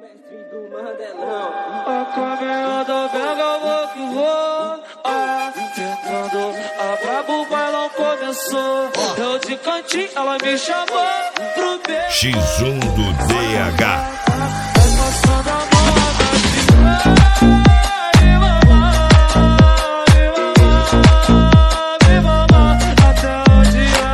A caminhada vega, vou que vou. Tentando a brabo, o bailão começou. Eu de cantinho, ela me chamou pro beijo. X1 do DH. Passando a mão até o dia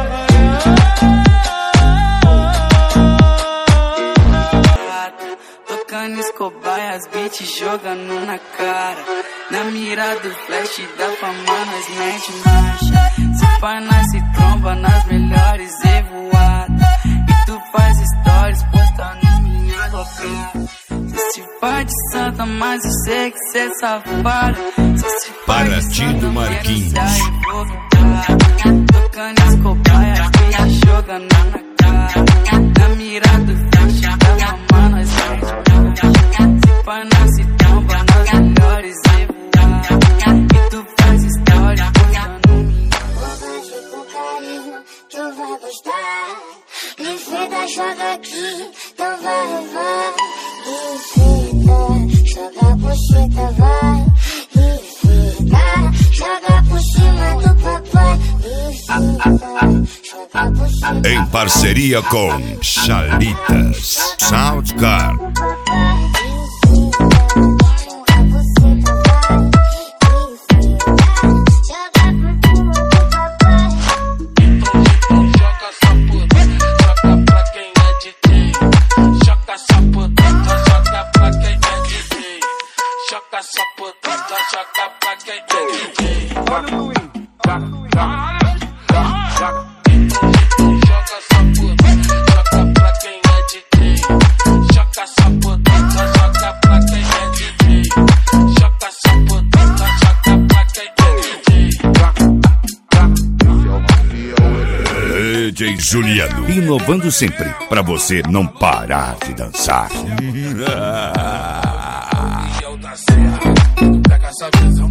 raiar. Tocando escobar, as beats jogando na cara. Na mira do flash da fama, nós mete marcha. Se pá, nós se tromba nas melhores evoadas. E tu faz stories postando minha loucura. Se pá de santa, mas eu sei que cê é safada. Paraty do Marquinhos. Tocando escobar, as beats jogando na cara. Na mira do flash da fama, nós mete marcha. Se pá, nós se tromba nas melhores evoadas. E tu faz stories postando minha. Hoje com carinho, tu vai gostar. Enfeita, joga aqui, então vai levar. Enfeita, joga a bucheta, vai. Enfeita, joga por cima do papai. Enfeita, joga a bucheta. Em parceria com Chalitas Soundcar. DJ Juliano, inovando sempre, pra você não parar de dançar.